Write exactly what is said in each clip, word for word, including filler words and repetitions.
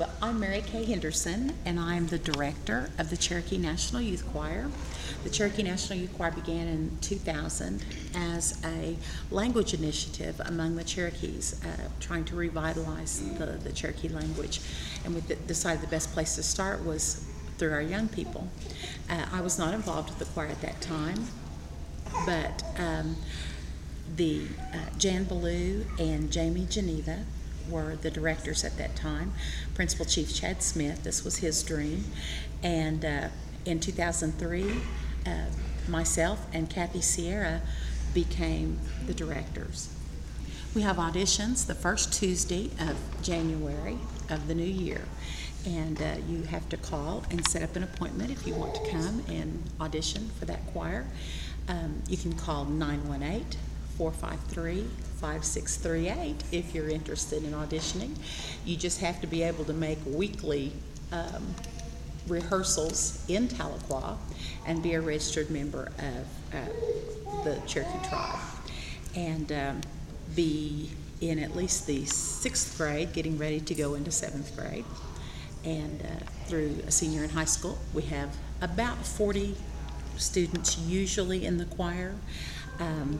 Well, I'm Mary Kay Henderson, and I'm the director of the Cherokee National Youth Choir. The Cherokee National Youth Choir began in two thousand as a language initiative among the Cherokees, uh, trying to revitalize the, the Cherokee language. And we decided the best place to start was through our young people. Uh, I was not involved with the choir at that time, but um, the uh, Jan Ballou and Jamie Geneva were the directors at that time. Principal Chief Chad Smith, this was his dream. And uh, in two thousand three, uh, myself and Kathy Sierra became the directors. We have auditions the first Tuesday of January of the new year. And uh, you have to call and set up an appointment if you want to come and audition for that choir. Um, you can call nine one eight, four five three, five six three eight if you're interested in auditioning. You just have to be able to make weekly um, rehearsals in Tahlequah and be a registered member of uh, the Cherokee Tribe. And um, be in at least the sixth grade, getting ready to go into seventh grade. And uh, through a senior in high school, we have about forty students usually in the choir. Um,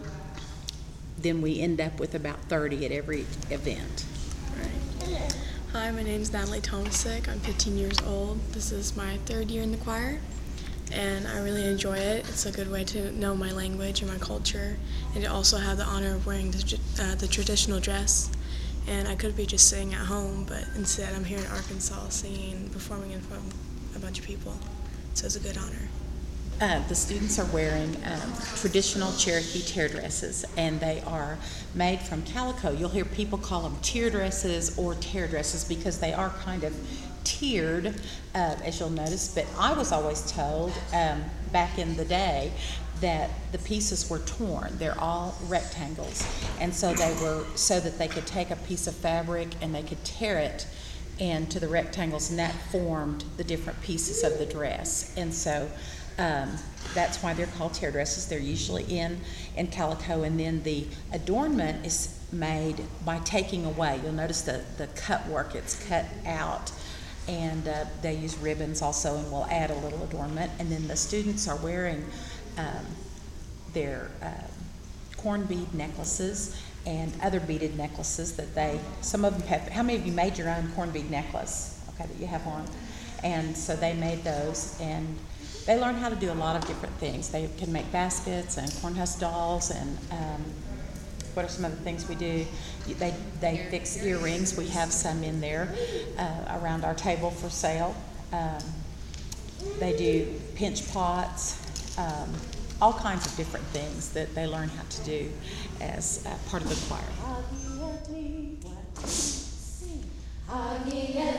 then we end up with about thirty at every event. Right. Hi, my name is Natalie Tomasic. I'm fifteen years old. This is my third year in the choir, and I really enjoy it. It's a good way to know my language and my culture, and to also have the honor of wearing the, uh, the traditional dress. And I could be just sitting at home, but instead I'm here in Arkansas singing, performing in front of a bunch of people. So it's a good honor. Uh, the students are wearing um, traditional Cherokee tear dresses, and they are made from calico. You'll hear people call them tear dresses or tear dresses because they are kind of tiered, uh, as you'll notice. But I was always told um, back in the day that the pieces were torn. They're all rectangles, and so they were so that they could take a piece of fabric and they could tear it into the rectangles, and that formed the different pieces of the dress. And so um, that's why they're called tear dresses. They're usually in in calico, and then the adornment is made by taking away. You'll notice the the cut work; it's cut out. And uh, they use ribbons also, and we'll add a little adornment. And then the students are wearing um, their uh, corn bead necklaces and other beaded necklaces that they, some of them have. How many of you made your own corn bead necklace? Okay, that you have on. And so they made those, and they learn how to do a lot of different things. They can make baskets and corn husk dolls, and um, what are some other things we do? They they fix earrings. We have some in there uh, around our table for sale. Um, they do pinch pots, um, all kinds of different things that they learn how to do as uh, part of the choir.